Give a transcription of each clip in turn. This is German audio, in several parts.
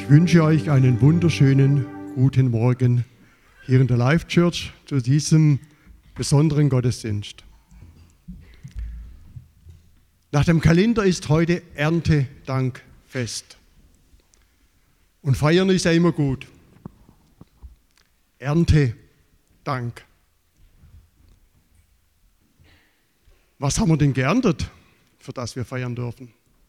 Ich wünsche euch einen wunderschönen guten Morgen hier in der Life Church zu diesem besonderen Gottesdienst. Nach dem Kalender ist heute Erntedankfest. Und feiern ist ja immer gut. Erntedank. Was haben wir denn geerntet, für das wir feiern dürfen?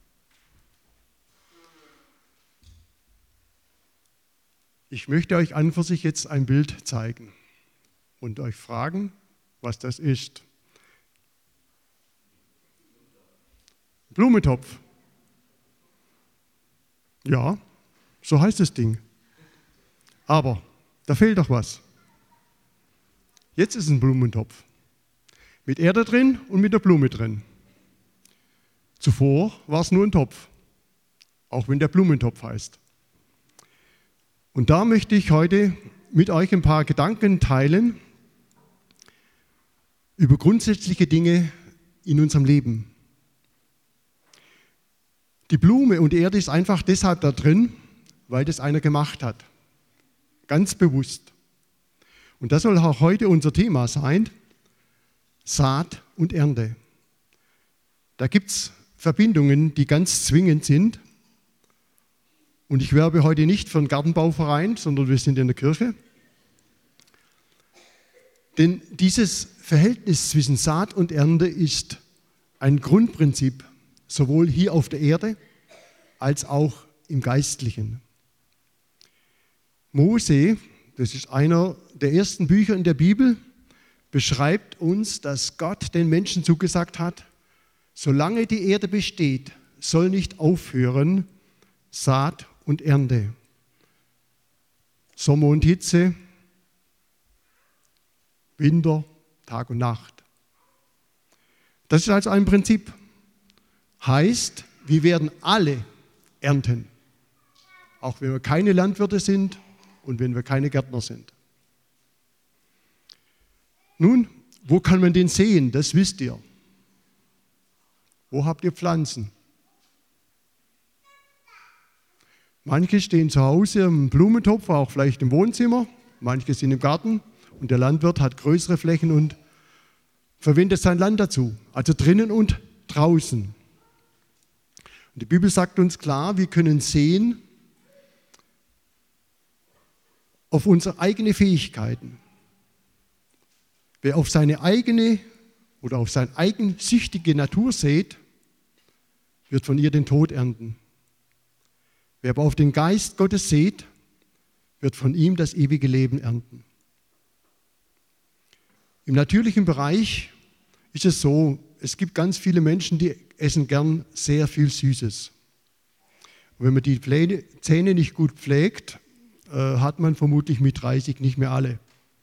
Ich möchte euch an für sich jetzt ein Bild zeigen und euch fragen, was das ist. Blumentopf. Ja, so heißt das Ding. Aber da fehlt doch was. Jetzt ist ein Blumentopf. Mit Erde drin und mit der Blume drin. Zuvor war es nur ein Topf, auch wenn der Blumentopf heißt. Und da möchte ich heute mit euch ein paar Gedanken teilen über grundsätzliche Dinge in unserem Leben. Die Blume und die Erde ist einfach deshalb da drin, weil das einer gemacht hat. Ganz bewusst. Und das soll auch heute unser Thema sein: Saat und Ernte. Da gibt es Verbindungen, die ganz zwingend sind. Und ich werbe heute nicht für einen Gartenbauverein, sondern wir sind in der Kirche. Denn dieses Verhältnis zwischen Saat und Ernte ist ein Grundprinzip, sowohl hier auf der Erde als auch im Geistlichen. Mose, das ist einer der ersten Bücher in der Bibel, beschreibt uns, dass Gott den Menschen zugesagt hat: Solange die Erde besteht, soll nicht aufhören Saat und Ernte. Sommer und Hitze, Winter, Tag und Nacht. Das ist also ein Prinzip. Heißt, wir werden alle ernten. Auch wenn wir keine Landwirte sind und wenn wir keine Gärtner sind. Nun, wo kann man den sehen? Das wisst ihr. Wo habt ihr Pflanzen? Manche stehen zu Hause im Blumentopf, auch vielleicht im Wohnzimmer. Manche sind im Garten und der Landwirt hat größere Flächen und verwendet sein Land dazu. Also drinnen und draußen. Und die Bibel sagt uns klar, wir können sehen auf unsere eigenen Fähigkeiten. Wer auf seine eigene oder auf seine eigensüchtige Natur sät, wird von ihr den Tod ernten. Wer aber auf den Geist Gottes sät, wird von ihm das ewige Leben ernten. Im natürlichen Bereich ist es so, es gibt ganz viele Menschen, die essen gern sehr viel Süßes. Und wenn man die Zähne nicht gut pflegt, hat man vermutlich mit 30 nicht mehr alle.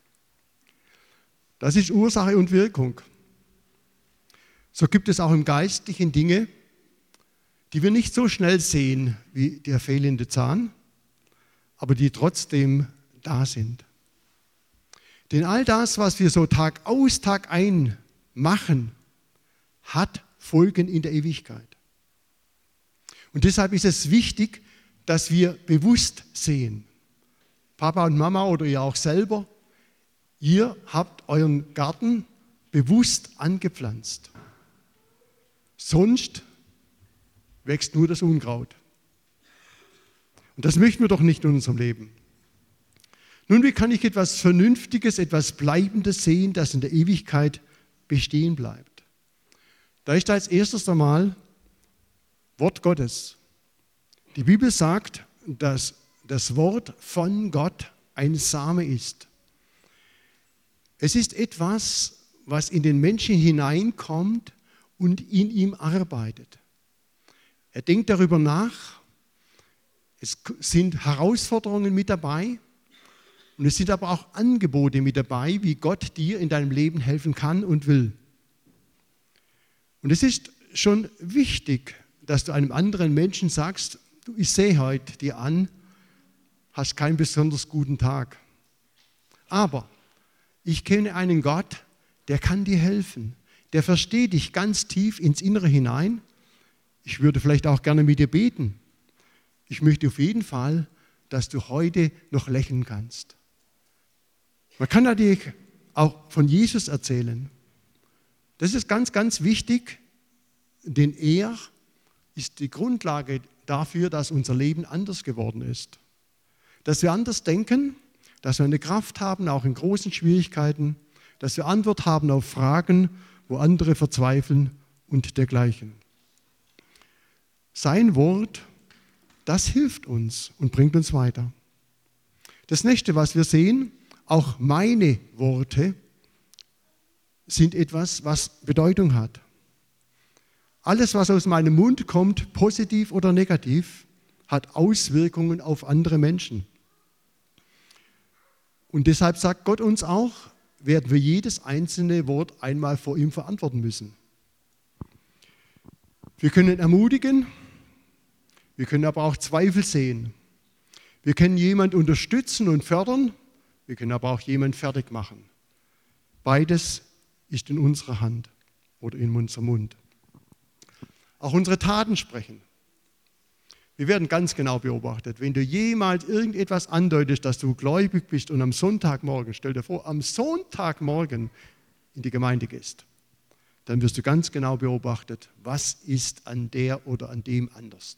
Das ist Ursache und Wirkung. So gibt es auch im Geistlichen Dinge, die wir nicht so schnell sehen wie der fehlende Zahn, aber die trotzdem da sind. Denn all das, was wir so Tag aus, Tag ein machen, hat Folgen in der Ewigkeit. Und deshalb ist es wichtig, dass wir bewusst sehen. Papa und Mama oder ihr auch selber, ihr habt euren Garten bewusst angepflanzt. Sonst wächst nur das Unkraut. Und das möchten wir doch nicht in unserem Leben. Nun, wie kann ich etwas Vernünftiges, etwas Bleibendes sehen, das in der Ewigkeit bestehen bleibt? Da ist als erstes einmal Wort Gottes. Die Bibel sagt, dass das Wort von Gott ein Same ist. Es ist etwas, was in den Menschen hineinkommt und in ihm arbeitet. Er denkt darüber nach, es sind Herausforderungen mit dabei und es sind aber auch Angebote mit dabei, wie Gott dir in deinem Leben helfen kann und will. Und es ist schon wichtig, dass du einem anderen Menschen sagst: Du, ich sehe heute dir an, hast keinen besonders guten Tag. Aber ich kenne einen Gott, der kann dir helfen. Der versteht dich ganz tief ins Innere hinein. Ich würde vielleicht auch gerne mit dir beten. Ich möchte auf jeden Fall, dass du heute noch lächeln kannst. Man kann natürlich auch von Jesus erzählen. Das ist ganz, ganz wichtig, denn er ist die Grundlage dafür, dass unser Leben anders geworden ist. Dass wir anders denken, dass wir eine Kraft haben, auch in großen Schwierigkeiten, dass wir Antwort haben auf Fragen, wo andere verzweifeln und dergleichen. Sein Wort, das hilft uns und bringt uns weiter. Das nächste, was wir sehen, auch meine Worte sind etwas, was Bedeutung hat. Alles, was aus meinem Mund kommt, positiv oder negativ, hat Auswirkungen auf andere Menschen. Und deshalb sagt Gott uns auch, werden wir jedes einzelne Wort einmal vor ihm verantworten müssen. Wir können ermutigen, wir können aber auch Zweifel sehen. Wir können jemanden unterstützen und fördern, wir können aber auch jemanden fertig machen. Beides ist in unserer Hand oder in unserem Mund. Auch unsere Taten sprechen. Wir werden ganz genau beobachtet. Wenn du jemals irgendetwas andeutest, dass du gläubig bist und am Sonntagmorgen, stell dir vor, am Sonntagmorgen in die Gemeinde gehst, dann wirst du ganz genau beobachtet, was ist an der oder an dem anders.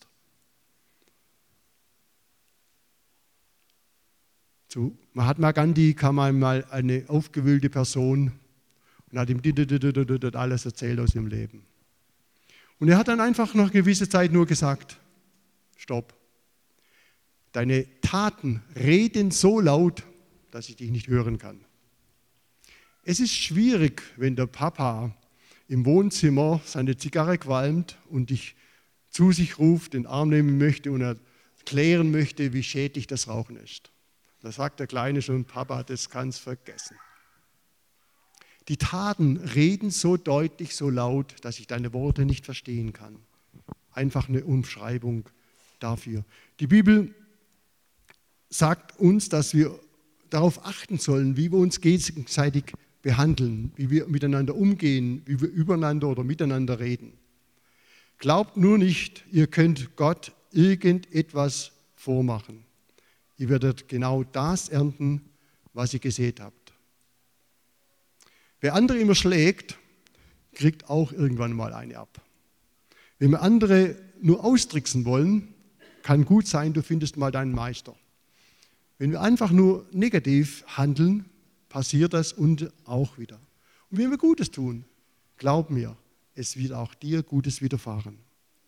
Zu Mahatma Gandhi kam einmal eine aufgewühlte Person und hat ihm alles erzählt aus ihrem Leben. Und er hat dann einfach nach einer gewissen Zeit nur gesagt, stopp. Deine Taten reden so laut, dass ich dich nicht hören kann. Es ist schwierig, wenn der Papa im Wohnzimmer seine Zigarre qualmt und dich zu sich ruft, den Arm nehmen möchte und erklären möchte, wie schädlich das Rauchen ist. Da sagt der Kleine schon, Papa, das kannst vergessen. Die Taten reden so deutlich, so laut, dass ich deine Worte nicht verstehen kann. Einfach eine Umschreibung dafür. Die Bibel sagt uns, dass wir darauf achten sollen, wie wir uns gegenseitig behandeln, wie wir miteinander umgehen, wie wir übereinander oder miteinander reden. Glaubt nur nicht, ihr könnt Gott irgendetwas vormachen. Ihr werdet genau das ernten, was ihr gesät habt. Wer andere immer schlägt, kriegt auch irgendwann mal eine ab. Wenn wir andere nur austricksen wollen, kann gut sein, du findest mal deinen Meister. Wenn wir einfach nur negativ handeln, passiert das und auch wieder. Und wenn wir Gutes tun, glaub mir, es wird auch dir Gutes widerfahren.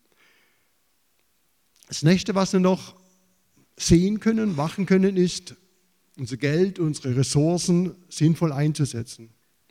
Das nächste, was wir noch sehen können, machen können, ist, unser Geld, unsere Ressourcen sinnvoll einzusetzen.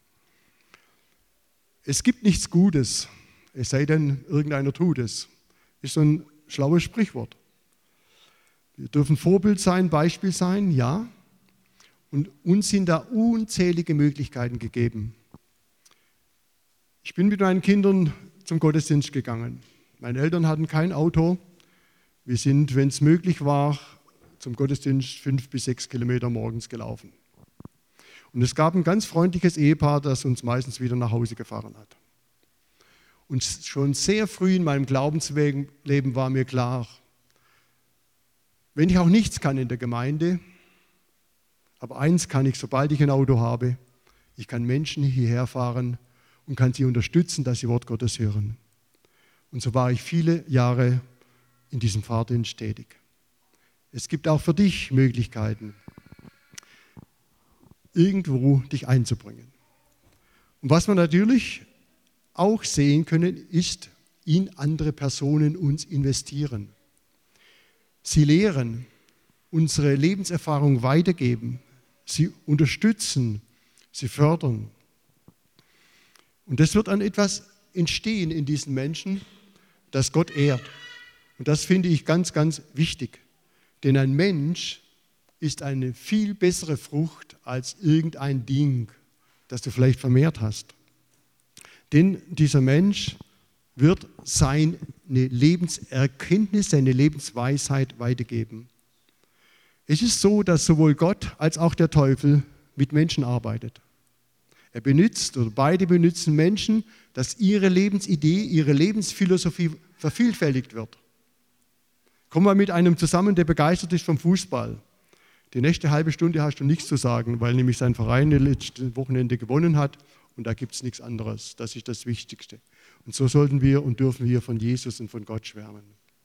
Es gibt nichts Gutes, es sei denn, irgendeiner tut es. Ist so ein schlaues Sprichwort. Wir dürfen Vorbild sein, Beispiel sein, ja. Und uns sind da unzählige Möglichkeiten gegeben. Ich bin mit meinen Kindern zum Gottesdienst gegangen. Meine Eltern hatten kein Auto. Wir sind, wenn es möglich war, zum Gottesdienst 5 bis 6 Kilometer morgens gelaufen. Und es gab ein ganz freundliches Ehepaar, das uns meistens wieder nach Hause gefahren hat. Und schon sehr früh in meinem Glaubensleben war mir klar, wenn ich auch nichts kann in der Gemeinde, aber eins kann ich, sobald ich ein Auto habe, ich kann Menschen hierher fahren und kann sie unterstützen, dass sie Wort Gottes hören. Und so war ich viele Jahre in diesem Fahrdienst tätig. Es gibt auch für dich Möglichkeiten, irgendwo dich einzubringen. Und was wir natürlich auch sehen können, ist, in andere Personen uns investieren. Sie lehren, unsere Lebenserfahrung weitergeben, sie unterstützen, sie fördern. Und das wird an etwas entstehen in diesen Menschen, das Gott ehrt. Und das finde ich ganz, ganz wichtig. Denn ein Mensch ist eine viel bessere Frucht als irgendein Ding, das du vielleicht vermehrt hast. Denn dieser Mensch wird seine Lebenserkenntnis, seine Lebensweisheit weitergeben. Es ist so, dass sowohl Gott als auch der Teufel mit Menschen arbeitet. Er benutzt oder beide benutzen Menschen, dass ihre Lebensidee, ihre Lebensphilosophie vervielfältigt wird. Komm mal mit einem zusammen, der begeistert ist vom Fußball. Die nächste halbe Stunde hast du nichts zu sagen, weil nämlich sein Verein letztes Wochenende gewonnen hat und da gibt es nichts anderes. Das ist das Wichtigste. Und so sollten wir und dürfen wir von Jesus und von Gott schwärmen.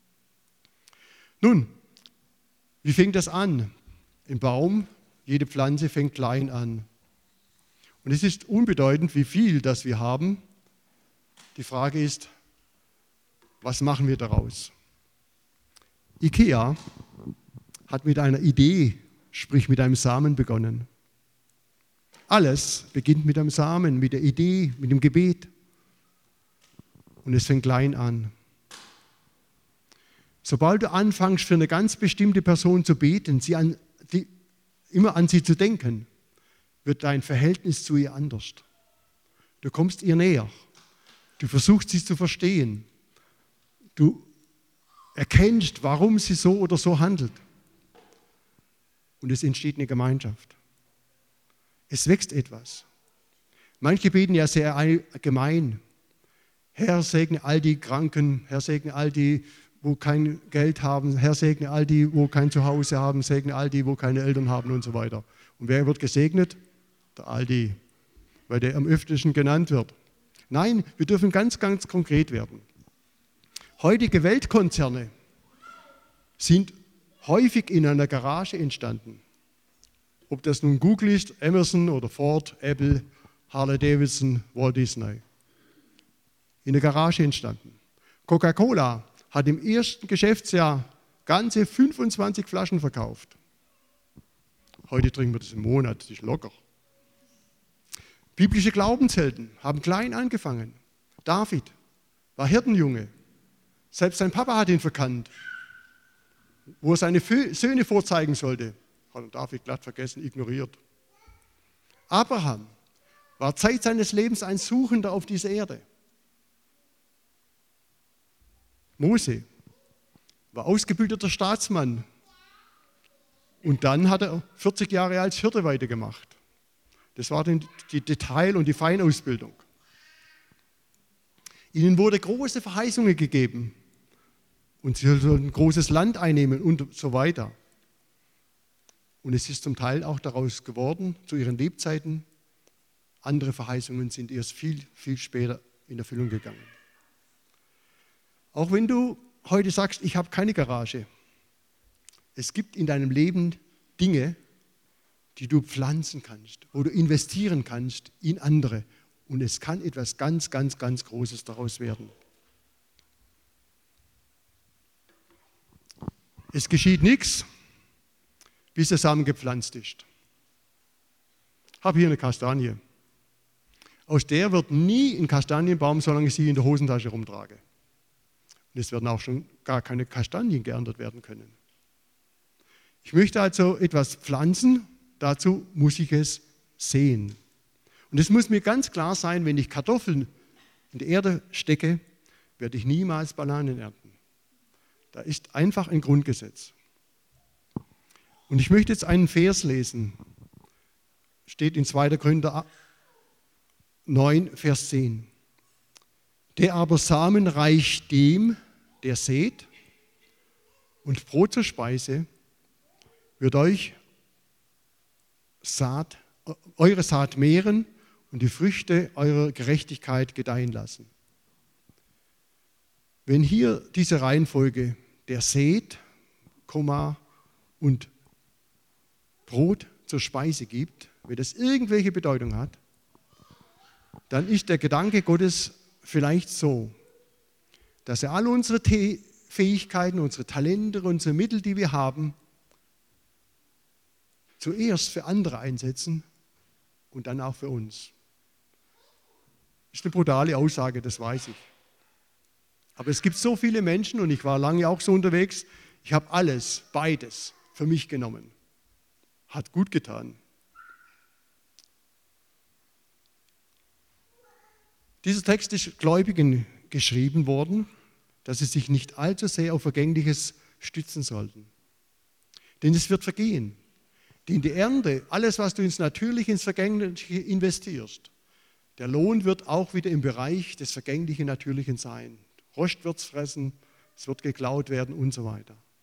Nun, wie fängt das an? Im Baum, jede Pflanze fängt klein an. Und es ist unbedeutend, wie viel das wir haben. Die Frage ist, was machen wir daraus? IKEA hat mit einer Idee, sprich mit einem Samen begonnen. Alles beginnt mit einem Samen, mit der Idee, mit dem Gebet. Und es fängt klein an. Sobald du anfängst, für eine ganz bestimmte Person zu beten, immer an sie zu denken, wird dein Verhältnis zu ihr anders. Du kommst ihr näher. Du versuchst sie zu verstehen. Du erkennst, warum sie so oder so handelt. Und es entsteht eine Gemeinschaft. Es wächst etwas. Manche beten ja sehr allgemein. Herr, segne all die Kranken, Herr, segne all die, wo kein Geld haben, Herr, segne all die, wo kein Zuhause haben, segne all die, wo keine Eltern haben und so weiter. Und wer wird gesegnet? Der Aldi, weil der am öftesten genannt wird. Nein, wir dürfen ganz, ganz konkret werden. Heutige Weltkonzerne sind häufig in einer Garage entstanden. Ob das nun Google ist, Amazon oder Ford, Apple, Harley Davidson, Walt Disney. In der Garage entstanden. Coca-Cola hat im ersten Geschäftsjahr ganze 25 Flaschen verkauft. Heute trinken wir das im Monat, das ist locker. Biblische Glaubenshelden haben klein angefangen. David war Hirtenjunge. Selbst sein Papa hat ihn verkannt. Wo er seine Söhne vorzeigen sollte, hat David glatt vergessen, ignoriert. Abraham war Zeit seines Lebens ein Suchender auf dieser Erde. Mose war ausgebildeter Staatsmann und dann hat er 40 Jahre als Hirte weitergemacht. Das war die Detail- und die Feinausbildung. Ihnen wurde große Verheißungen gegeben und sie sollten ein großes Land einnehmen und so weiter. Und es ist zum Teil auch daraus geworden, zu ihren Lebzeiten. Andere Verheißungen sind erst viel, viel später in Erfüllung gegangen. Auch wenn du heute sagst, ich habe keine Garage, es gibt in deinem Leben Dinge, die du pflanzen kannst, wo du investieren kannst in andere. Und es kann etwas ganz, ganz, ganz Großes daraus werden. Es geschieht nichts, bis der Samen gepflanzt ist. Ich habe hier eine Kastanie. Aus der wird nie ein Kastanienbaum, solange ich sie in der Hosentasche rumtrage. Und es werden auch schon gar keine Kastanien geerntet werden können. Ich möchte also etwas pflanzen, dazu muss ich es sehen. Und es muss mir ganz klar sein, wenn ich Kartoffeln in die Erde stecke, werde ich niemals Bananen ernten. Da ist einfach ein Grundgesetz. Und ich möchte jetzt einen Vers lesen. Steht in 2. Korinther 9, Vers 10. Der aber Samen reicht dem, der sät, und Brot zur Speise wird euch eure Saat mehren und die Früchte eurer Gerechtigkeit gedeihen lassen. Wenn hier diese Reihenfolge, der sät, und Brot zur Speise gibt, wenn das irgendwelche Bedeutung hat, dann ist der Gedanke Gottes vielleicht so, dass er all unsere Fähigkeiten, unsere Talente, unsere Mittel, die wir haben, zuerst für andere einsetzen und dann auch für uns. Das ist eine brutale Aussage, das weiß ich. Aber es gibt so viele Menschen, und ich war lange auch so unterwegs, ich habe alles, beides für mich genommen. Hat gut getan. Dieser Text ist Gläubigen geschrieben worden, dass sie sich nicht allzu sehr auf Vergängliches stützen sollten. Denn es wird vergehen. Denn die Ernte, alles, was du ins Natürliche, ins Vergängliche investierst, der Lohn wird auch wieder im Bereich des Vergänglichen, Natürlichen sein. Rost wird es fressen, es wird geklaut werden und so weiter.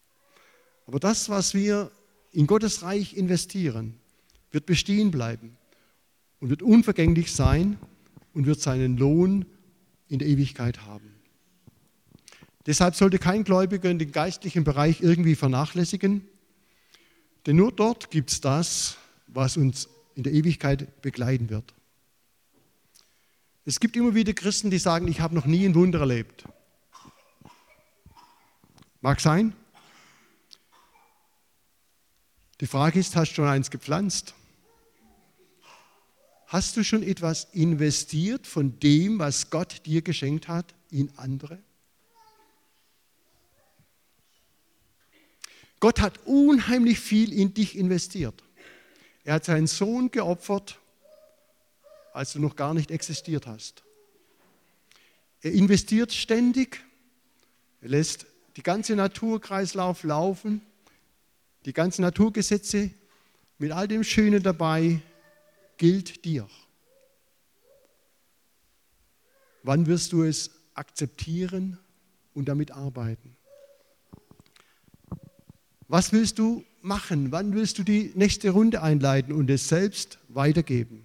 Aber das, was wir in Gottes Reich investieren, wird bestehen bleiben und wird unvergänglich sein und wird seinen Lohn in der Ewigkeit haben. Deshalb sollte kein Gläubiger den geistlichen Bereich irgendwie vernachlässigen, denn nur dort gibt es das, was uns in der Ewigkeit begleiten wird. Es gibt immer wieder Christen, die sagen, ich habe noch nie ein Wunder erlebt. Mag sein. Die Frage ist, hast du schon eins gepflanzt? Hast du schon etwas investiert von dem, was Gott dir geschenkt hat, in andere? Gott hat unheimlich viel in dich investiert. Er hat seinen Sohn geopfert, als du noch gar nicht existiert hast. Er investiert ständig, er lässt die ganze Naturkreislauf laufen, die ganzen Naturgesetze mit all dem Schönen dabei gilt dir. Wann wirst du es akzeptieren und damit arbeiten? Was willst du machen? Wann willst du die nächste Runde einleiten und es selbst weitergeben?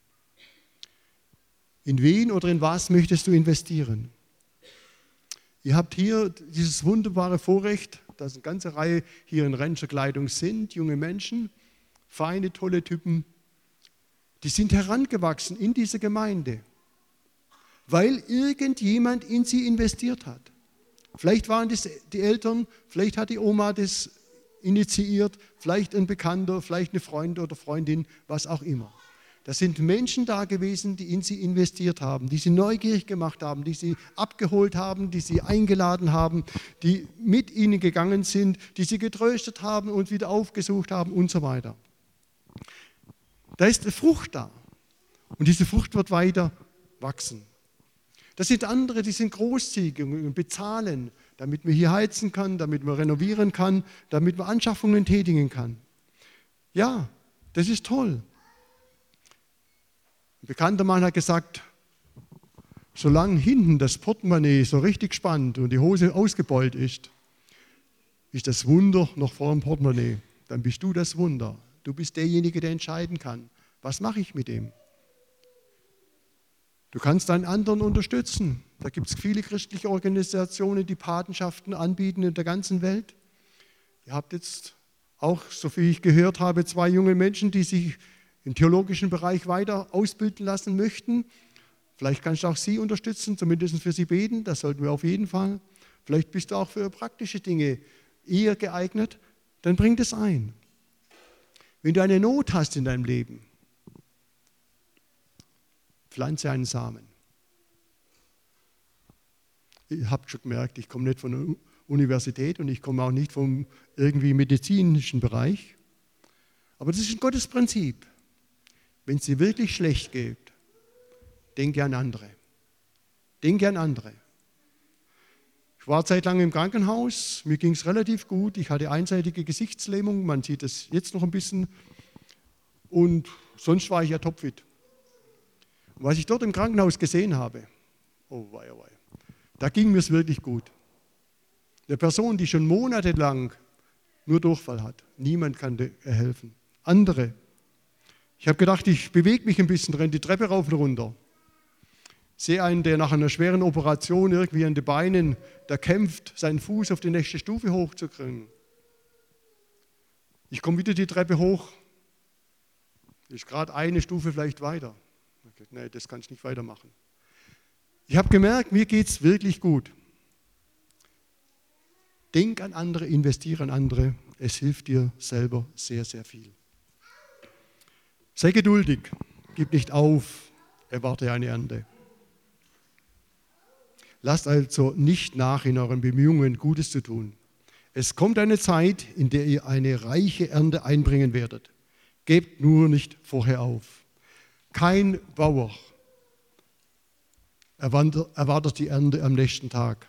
In wen oder in was möchtest du investieren? Ihr habt hier dieses wunderbare Vorrecht, dass eine ganze Reihe hier in Rancherkleidung sind, junge Menschen, feine, tolle Typen, die sind herangewachsen in diese Gemeinde, weil irgendjemand in sie investiert hat. Vielleicht waren das die Eltern, vielleicht hat die Oma das initiiert, vielleicht ein Bekannter, vielleicht eine Freundin oder Freundin, was auch immer. Da sind Menschen da gewesen, die in sie investiert haben, die sie neugierig gemacht haben, die sie abgeholt haben, die sie eingeladen haben, die mit ihnen gegangen sind, die sie getröstet haben und wieder aufgesucht haben und so weiter. Da ist eine Frucht da und diese Frucht wird weiter wachsen. Das sind andere, die sind großzügig und bezahlen, damit man hier heizen kann, damit man renovieren kann, damit man Anschaffungen tätigen kann. Ja, das ist toll. Ein bekannter Mann hat gesagt, solange hinten das Portemonnaie so richtig spannt und die Hose ausgebeult ist das Wunder noch vor dem Portemonnaie. Dann bist du das Wunder. Du bist derjenige, der entscheiden kann. Was mache ich mit dem? Du kannst einen anderen unterstützen. Da gibt es viele christliche Organisationen, die Patenschaften anbieten in der ganzen Welt. Ihr habt jetzt auch, so wie ich gehört habe, 2 junge Menschen, die sich im theologischen Bereich weiter ausbilden lassen möchten. Vielleicht kannst du auch sie unterstützen, zumindest für sie beten, das sollten wir auf jeden Fall. Vielleicht bist du auch für praktische Dinge eher geeignet, dann bring das ein. Wenn du eine Not hast in deinem Leben, pflanze einen Samen. Ihr habt schon gemerkt, ich komme nicht von der Universität und ich komme auch nicht vom irgendwie medizinischen Bereich. Aber das ist ein Gottes Prinzip. Wenn es dir wirklich schlecht geht, denke an andere. Denke an andere. Ich war zeitlang im Krankenhaus, mir ging es relativ gut. Ich hatte einseitige Gesichtslähmung, man sieht es jetzt noch ein bisschen. Und sonst war ich ja topfit. Und was ich dort im Krankenhaus gesehen habe, oh wei, oh wei, da ging mir es wirklich gut. Eine Person, die schon monatelang nur Durchfall hat, niemand kann dir helfen. Andere. Ich habe gedacht, ich bewege mich ein bisschen, renne die Treppe rauf und runter. Sehe einen, der nach einer schweren Operation irgendwie an den Beinen, der kämpft, seinen Fuß auf die nächste Stufe hochzukriegen. Ich komme wieder die Treppe hoch, ist gerade eine Stufe vielleicht weiter. Nee, das kann ich nicht weitermachen. Ich habe gemerkt, mir geht es wirklich gut. Denk an andere, investiere an andere. Es hilft dir selber sehr, sehr viel. Sei geduldig, gib nicht auf, erwarte eine Ernte. Lasst also nicht nach in euren Bemühungen, Gutes zu tun. Es kommt eine Zeit, in der ihr eine reiche Ernte einbringen werdet. Gebt nur nicht vorher auf. Kein Bauer erwartet die Ernte am nächsten Tag.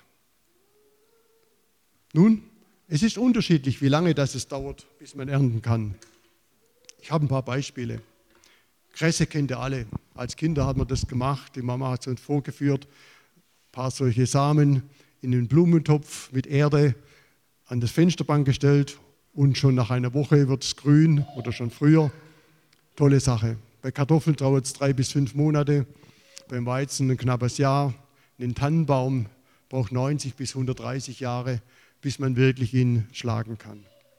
Nun, es ist unterschiedlich, wie lange es dauert, bis man ernten kann. Ich habe ein paar Beispiele. Kresse kennt ihr alle. Als Kinder hat man das gemacht. Die Mama hat es uns vorgeführt. Ein paar solche Samen in den Blumentopf mit Erde an das Fensterbank gestellt, und schon nach einer Woche wird es grün oder schon früher. Tolle Sache. Bei Kartoffeln dauert es 3 bis 5 Monate, beim Weizen ein knappes Jahr. Ein Tannenbaum braucht 90 bis 130 Jahre, bis man wirklich ihn schlagen kann.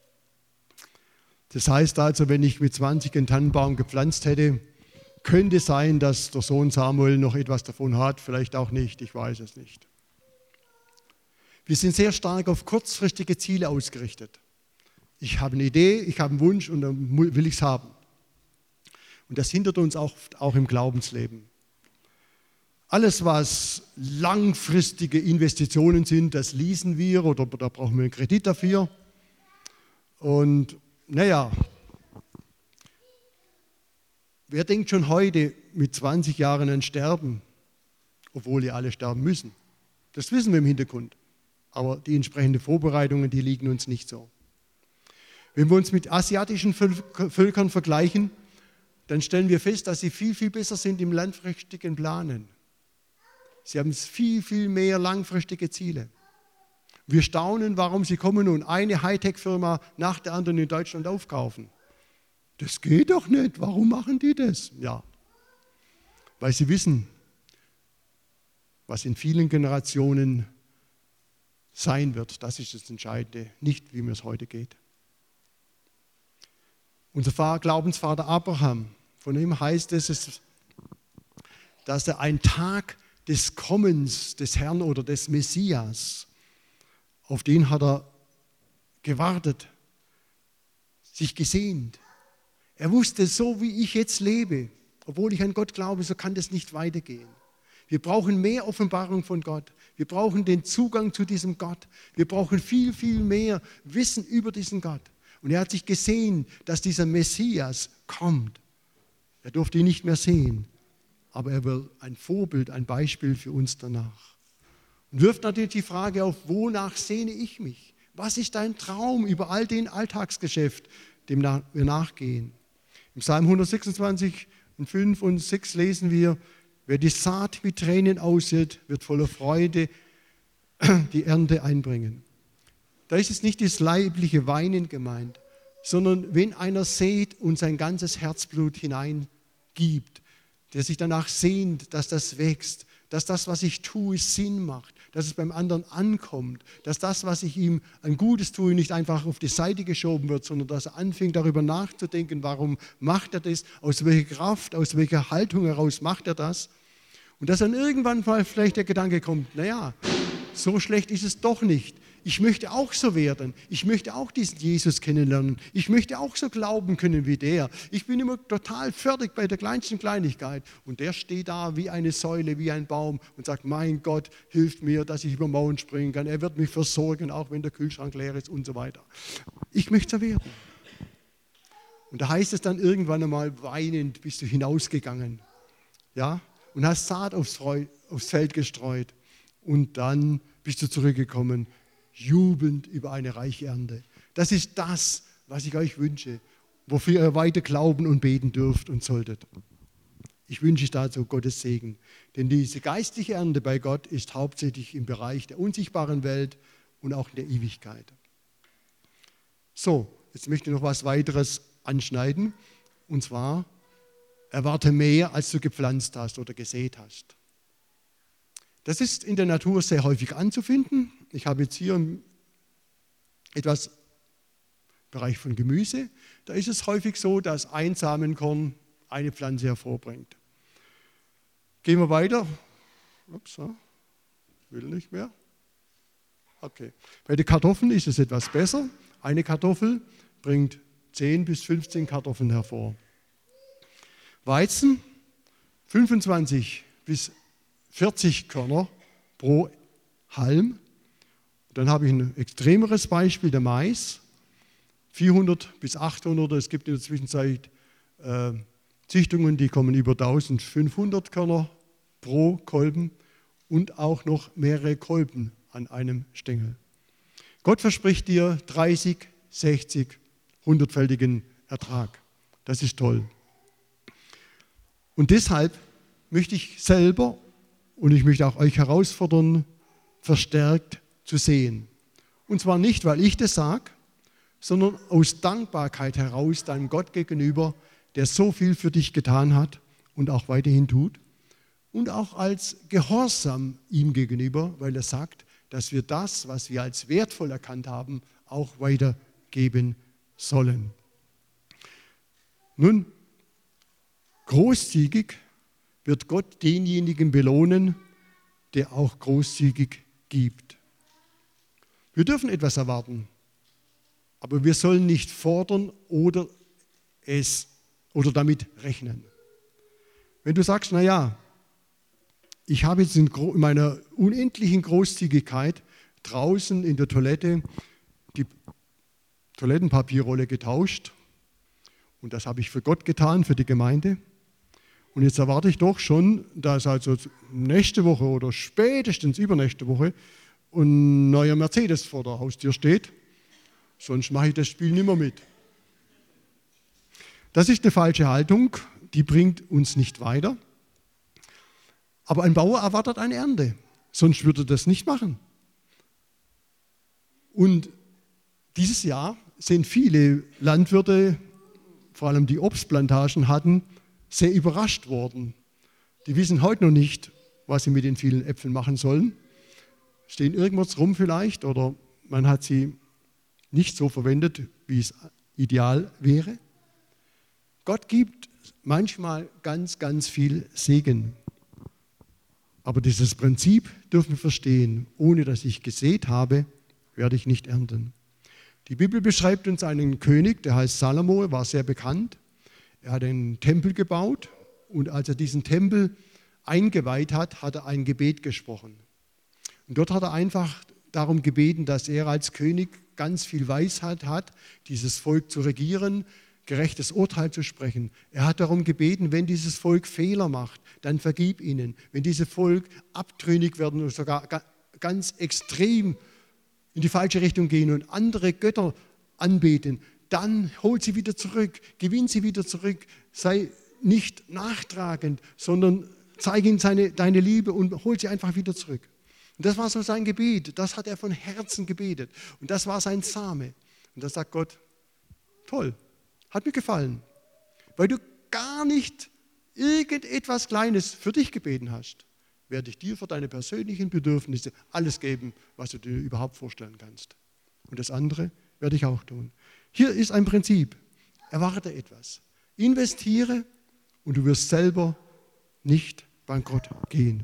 Das heißt also, wenn ich mit 20 einen Tannenbaum gepflanzt hätte, könnte sein, dass der Sohn Samuel noch etwas davon hat, vielleicht auch nicht, ich weiß es nicht. Wir sind sehr stark auf kurzfristige Ziele ausgerichtet. Ich habe eine Idee, ich habe einen Wunsch und dann will ich es haben. Und das hindert uns auch im Glaubensleben. Alles, was langfristige Investitionen sind, das leasen wir oder da brauchen wir einen Kredit dafür. Und naja, wer denkt schon heute mit 20 Jahren an Sterben, obwohl die alle sterben müssen? Das wissen wir im Hintergrund. Aber die entsprechenden Vorbereitungen, die liegen uns nicht so. Wenn wir uns mit asiatischen Völkern vergleichen, dann stellen wir fest, dass sie viel, viel besser sind im langfristigen Planen. Sie haben viel, viel mehr langfristige Ziele. Wir staunen, warum sie kommen und eine Hightech-Firma nach der anderen in Deutschland aufkaufen. Das geht doch nicht. Warum machen die das? Ja, weil sie wissen, was in vielen Generationen sein wird. Das ist das Entscheidende, nicht wie mir es heute geht. Unser Glaubensvater Abraham, von ihm heißt es, dass er einen Tag des Kommens des Herrn oder des Messias, auf den hat er gewartet, sich gesehnt. Er wusste, so wie ich jetzt lebe, obwohl ich an Gott glaube, so kann das nicht weitergehen. Wir brauchen mehr Offenbarung von Gott. Wir brauchen den Zugang zu diesem Gott. Wir brauchen viel, viel mehr Wissen über diesen Gott. Und er hat sich gesehen, dass dieser Messias kommt. Er durfte ihn nicht mehr sehen, aber er will ein Vorbild, ein Beispiel für uns danach. Und wirft natürlich die Frage auf, wonach sehne ich mich? Was ist dein Traum über all den Alltagsgeschäft, dem wir nachgehen? Im Psalm 126, 5 und 6 lesen wir, wer die Saat mit Tränen aussät, wird voller Freude die Ernte einbringen. Da ist es nicht das leibliche Weinen gemeint, sondern wenn einer sät und sein ganzes Herzblut hineingibt, der sich danach sehnt, dass das wächst, dass das, was ich tue, Sinn macht, dass es beim anderen ankommt, dass das, was ich ihm an Gutes tue, nicht einfach auf die Seite geschoben wird, sondern dass er anfängt, darüber nachzudenken, warum macht er das, aus welcher Kraft, aus welcher Haltung heraus macht er das. Und dass dann irgendwann mal vielleicht der Gedanke kommt, naja, so schlecht ist es doch nicht. Ich möchte auch so werden. Ich möchte auch diesen Jesus kennenlernen. Ich möchte auch so glauben können wie der. Ich bin immer total fertig bei der kleinsten Kleinigkeit. Und der steht da wie eine Säule, wie ein Baum und sagt, mein Gott, hilft mir, dass ich über Mauern springen kann. Er wird mich versorgen, auch wenn der Kühlschrank leer ist und so weiter. Ich möchte so werden. Und da heißt es dann irgendwann einmal, weinend bist du hinausgegangen. Ja? Und hast Saat aufs Feld gestreut. Und dann bist du zurückgekommen, jubelnd über eine reiche Ernte. Das ist das, was ich euch wünsche, wofür ihr weiter glauben und beten dürft und solltet. Ich wünsche euch dazu Gottes Segen. Denn diese geistliche Ernte bei Gott ist hauptsächlich im Bereich der unsichtbaren Welt und auch in der Ewigkeit. So, jetzt möchte ich noch was weiteres anschneiden. Und zwar, erwarte mehr, als du gepflanzt hast oder gesät hast. Das ist in der Natur sehr häufig anzufinden. Ich habe jetzt hier etwas im Bereich von Gemüse. Da ist es häufig so, dass ein Samenkorn eine Pflanze hervorbringt. Gehen wir weiter. Ups, will nicht mehr. Okay. Bei den Kartoffeln ist es etwas besser. Eine Kartoffel bringt 10 bis 15 Kartoffeln hervor. Weizen 25 bis 40 Körner pro Halm. Dann habe ich ein extremeres Beispiel, der Mais. 400 bis 800, es gibt in der Zwischenzeit Züchtungen, die kommen über 1500 Körner pro Kolben und auch noch mehrere Kolben an einem Stängel. Gott verspricht dir 30, 60, 100-fältigen Ertrag. Das ist toll. Und deshalb möchte ich selber und ich möchte auch euch herausfordern, verstärkt zu sehen. Und zwar nicht, weil ich das sage, sondern aus Dankbarkeit heraus deinem Gott gegenüber, der so viel für dich getan hat und auch weiterhin tut. Und auch als Gehorsam ihm gegenüber, weil er sagt, dass wir das, was wir als wertvoll erkannt haben, auch weitergeben sollen. Nun, großzügig wird Gott denjenigen belohnen, der auch großzügig gibt. Wir dürfen etwas erwarten, aber wir sollen nicht fordern oder damit rechnen. Wenn du sagst, naja, ich habe jetzt in meiner unendlichen Großzügigkeit draußen in der Toilette die Toilettenpapierrolle getauscht und das habe ich für Gott getan, für die Gemeinde. Und jetzt erwarte ich doch schon, dass also nächste Woche oder spätestens übernächste Woche ein neuer Mercedes vor der Haustür steht, sonst mache ich das Spiel nicht mehr mit. Das ist eine falsche Haltung, die bringt uns nicht weiter. Aber ein Bauer erwartet eine Ernte, sonst würde er das nicht machen. Und dieses Jahr sind viele Landwirte, vor allem die Obstplantagen hatten, sehr überrascht worden. Die wissen heute noch nicht, was sie mit den vielen Äpfeln machen sollen. Stehen irgendwas rum vielleicht oder man hat sie nicht so verwendet, wie es ideal wäre. Gott gibt manchmal ganz, ganz viel Segen. Aber dieses Prinzip dürfen wir verstehen. Ohne dass ich gesät habe, werde ich nicht ernten. Die Bibel beschreibt uns einen König, der heißt Salomo, er war sehr bekannt. Er hat einen Tempel gebaut und als er diesen Tempel eingeweiht hat, hat er ein Gebet gesprochen. Und dort hat er einfach darum gebeten, dass er als König ganz viel Weisheit hat, dieses Volk zu regieren, gerechtes Urteil zu sprechen. Er hat darum gebeten, wenn dieses Volk Fehler macht, dann vergib ihnen. Wenn dieses Volk abtrünnig werden und sogar ganz extrem in die falsche Richtung gehen und andere Götter anbeten, dann hol sie wieder zurück, gewinn sie wieder zurück, sei nicht nachtragend, sondern zeige ihnen deine Liebe und hol sie einfach wieder zurück. Und das war so sein Gebet, das hat er von Herzen gebetet und das war sein Same. Und da sagt Gott, toll, hat mir gefallen, weil du gar nicht irgendetwas Kleines für dich gebeten hast, werde ich dir für deine persönlichen Bedürfnisse alles geben, was du dir überhaupt vorstellen kannst. Und das andere werde ich auch tun. Hier ist ein Prinzip. Erwarte etwas. Investiere und du wirst selber nicht bankrott gehen.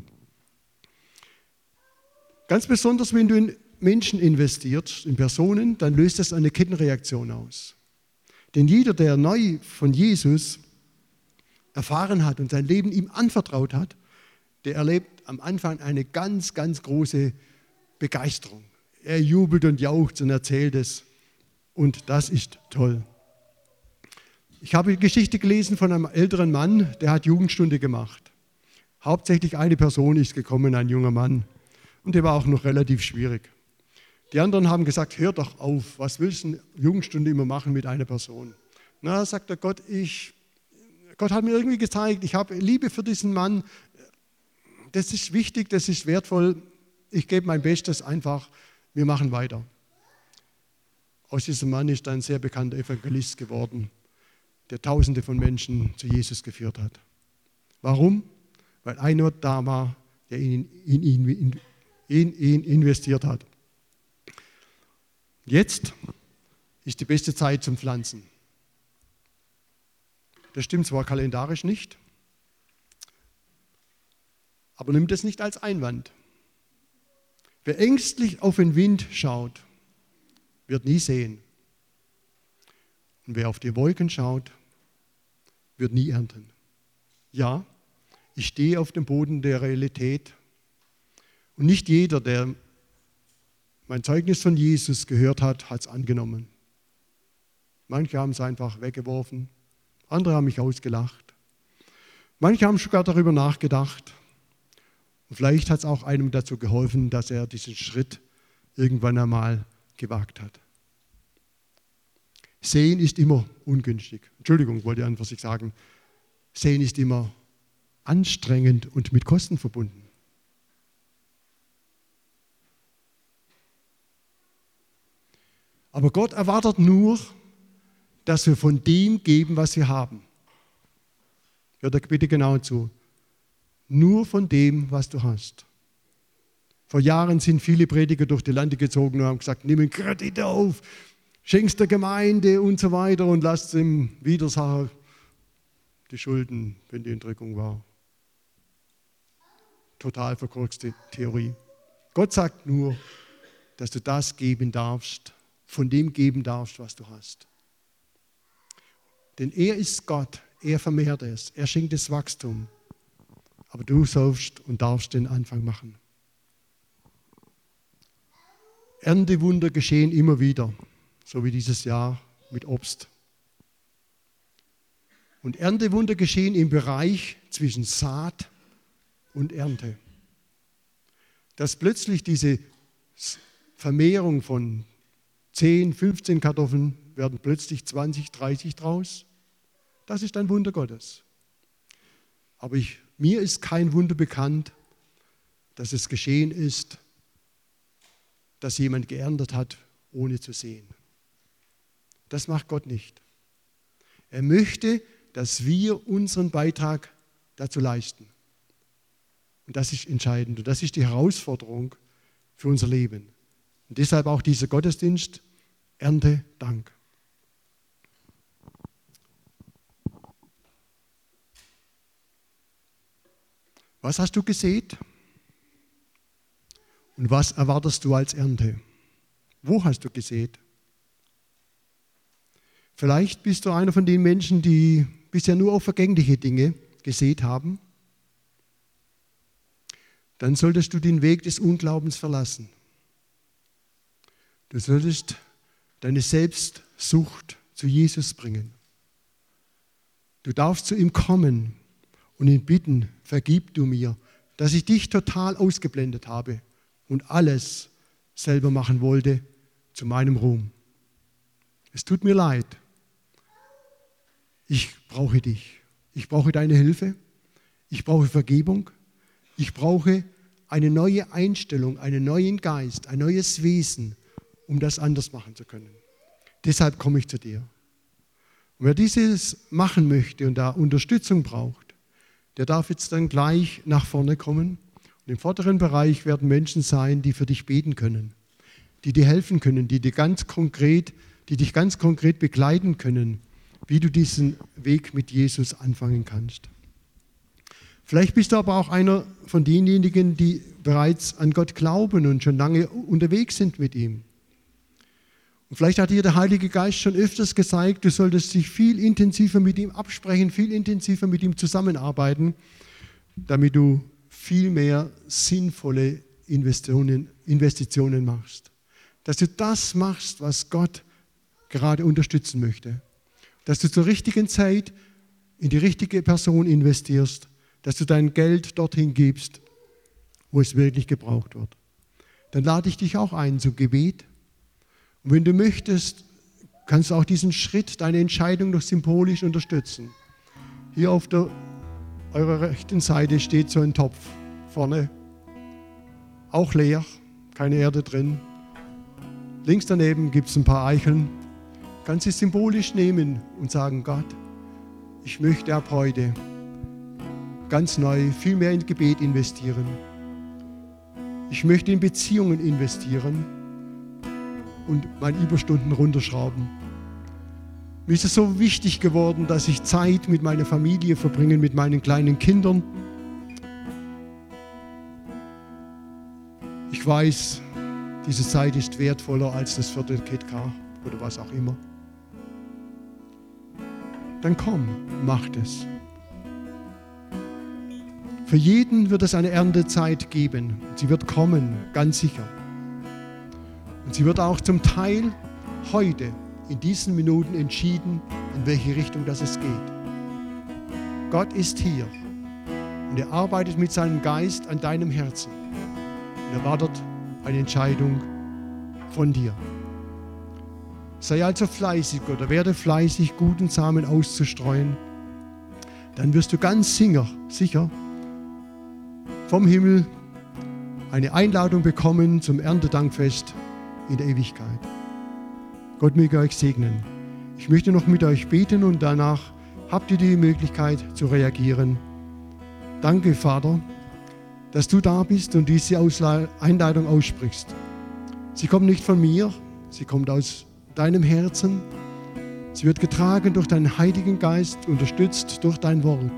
Ganz besonders, wenn du in Menschen investierst, in Personen, dann löst das eine Kettenreaktion aus. Denn jeder, der neu von Jesus erfahren hat und sein Leben ihm anvertraut hat, der erlebt am Anfang eine ganz, ganz große Begeisterung. Er jubelt und jauchzt und erzählt es. Und das ist toll. Ich habe eine Geschichte gelesen von einem älteren Mann, der hat Jugendstunde gemacht. Hauptsächlich eine Person ist gekommen, ein junger Mann. Und der war auch noch relativ schwierig. Die anderen haben gesagt, hör doch auf, was willst du eine Jugendstunde immer machen mit einer Person? Na, sagt der Gott, Gott hat mir irgendwie gezeigt, ich habe Liebe für diesen Mann. Das ist wichtig, das ist wertvoll. Ich gebe mein Bestes einfach, wir machen weiter. Aus diesem Mann ist ein sehr bekannter Evangelist geworden, der Tausende von Menschen zu Jesus geführt hat. Warum? Weil einer da war, der in ihn investiert hat. Jetzt ist die beste Zeit zum Pflanzen. Das stimmt zwar kalendarisch nicht, aber nimm das nicht als Einwand. Wer ängstlich auf den Wind schaut, wird nie sehen. Und wer auf die Wolken schaut, wird nie ernten. Ja, ich stehe auf dem Boden der Realität. Und nicht jeder, der mein Zeugnis von Jesus gehört hat, hat es angenommen. Manche haben es einfach weggeworfen, andere haben mich ausgelacht. Manche haben sogar darüber nachgedacht. Und vielleicht hat es auch einem dazu geholfen, dass er diesen Schritt irgendwann einmal gewagt hat. Sehen ist immer ungünstig. Entschuldigung, wollte ich einfach sagen. Sehen ist immer anstrengend und mit Kosten verbunden. Aber Gott erwartet nur, dass wir von dem geben, was wir haben. Hört euch bitte genau zu. Nur von dem, was du hast. Vor Jahren sind viele Prediger durch die Lande gezogen und haben gesagt, nimm einen Kredit auf, schenk's der Gemeinde und so weiter und lasst dem Widersacher die Schulden, wenn die Entrückung war. Total verkorkste Theorie. Gott sagt nur, dass du das geben darfst, von dem geben darfst, was du hast. Denn er ist Gott, er vermehrt es, er schenkt das Wachstum. Aber du sollst und darfst den Anfang machen. Erntewunder geschehen immer wieder, so wie dieses Jahr mit Obst. Und Erntewunder geschehen im Bereich zwischen Saat und Ernte. Dass plötzlich diese Vermehrung von 10, 15 Kartoffeln werden plötzlich 20, 30 draus. Das ist ein Wunder Gottes. Aber mir ist kein Wunder bekannt, dass es geschehen ist, dass jemand geerntet hat, ohne zu sehen. Das macht Gott nicht. Er möchte, dass wir unseren Beitrag dazu leisten. Und das ist entscheidend und das ist die Herausforderung für unser Leben. Und deshalb auch dieser Gottesdienst, Ernte, Dank. Was hast du gesät? Und was erwartest du als Ernte? Wo hast du gesät? Vielleicht bist du einer von den Menschen, die bisher nur auf vergängliche Dinge gesät haben. Dann solltest du den Weg des Unglaubens verlassen. Du solltest deine Selbstsucht zu Jesus bringen. Du darfst zu ihm kommen und ihn bitten, vergib du mir, dass ich dich total ausgeblendet habe und alles selber machen wollte zu meinem Ruhm. Es tut mir leid. Ich brauche dich. Ich brauche deine Hilfe. Ich brauche Vergebung. Ich brauche eine neue Einstellung, einen neuen Geist, ein neues Wesen, um das anders machen zu können. Deshalb komme ich zu dir. Und wer dieses machen möchte und da Unterstützung braucht, der darf jetzt dann gleich nach vorne kommen. Und im vorderen Bereich werden Menschen sein, die für dich beten können, die dir helfen können, die dich ganz konkret begleiten können, wie du diesen Weg mit Jesus anfangen kannst. Vielleicht bist du aber auch einer von denjenigen, die bereits an Gott glauben und schon lange unterwegs sind mit ihm. Und vielleicht hat dir der Heilige Geist schon öfters gezeigt, du solltest dich viel intensiver mit ihm absprechen, viel intensiver mit ihm zusammenarbeiten, damit du viel mehr sinnvolle Investitionen machst. Dass du das machst, was Gott gerade unterstützen möchte. Dass du zur richtigen Zeit in die richtige Person investierst, dass du dein Geld dorthin gibst, wo es wirklich gebraucht wird. Dann lade ich dich auch ein zum Gebet. Und wenn du möchtest, kannst du auch diesen Schritt, deine Entscheidung noch symbolisch unterstützen. Hier auf eurer rechten Seite steht so ein Topf vorne, auch leer, keine Erde drin. Links daneben gibt es ein paar Eicheln. Kannst du es symbolisch nehmen und sagen, Gott, ich möchte ab heute ganz neu viel mehr in Gebet investieren. Ich möchte in Beziehungen investieren und meine Überstunden runterschrauben. Mir ist es so wichtig geworden, dass ich Zeit mit meiner Familie verbringe, mit meinen kleinen Kindern. Ich weiß, diese Zeit ist wertvoller als das 4. KitKar oder was auch immer. Dann komm, mach es. Für jeden wird es eine Erntezeit geben. Sie wird kommen, ganz sicher. Und sie wird auch zum Teil heute, in diesen Minuten entschieden, in welche Richtung das es geht. Gott ist hier und er arbeitet mit seinem Geist an deinem Herzen. Und er wartet eine Entscheidung von dir. Sei also fleißig oder werde fleißig, guten Samen auszustreuen. Dann wirst du ganz sicher vom Himmel eine Einladung bekommen zum Erntedankfest in der Ewigkeit. Gott möge euch segnen. Ich möchte noch mit euch beten und danach habt ihr die Möglichkeit zu reagieren. Danke, Vater, dass du da bist und diese Einladung aussprichst. Sie kommt nicht von mir, sie kommt aus deinem Herzen. Sie wird getragen durch deinen Heiligen Geist, unterstützt durch dein Wort.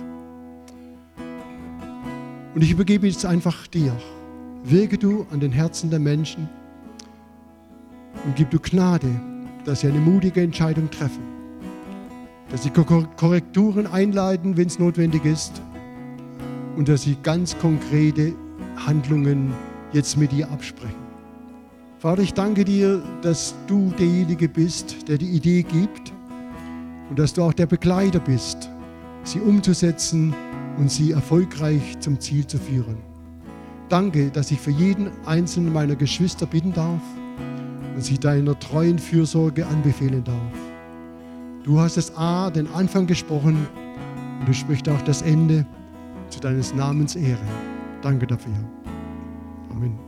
Und ich übergebe jetzt einfach dir. Wirke du an den Herzen der Menschen und gib du Gnade, dass sie eine mutige Entscheidung treffen. Dass sie Korrekturen einleiten, wenn es notwendig ist. Und dass sie ganz konkrete Handlungen jetzt mit dir absprechen. Vater, ich danke dir, dass du derjenige bist, der die Idee gibt und dass du auch der Begleiter bist, sie umzusetzen und sie erfolgreich zum Ziel zu führen. Danke, dass ich für jeden einzelnen meiner Geschwister bitten darf und sie deiner treuen Fürsorge anbefehlen darf. Du hast den Anfang gesprochen und du sprichst auch das Ende zu deines Namens Ehre. Danke dafür. Amen.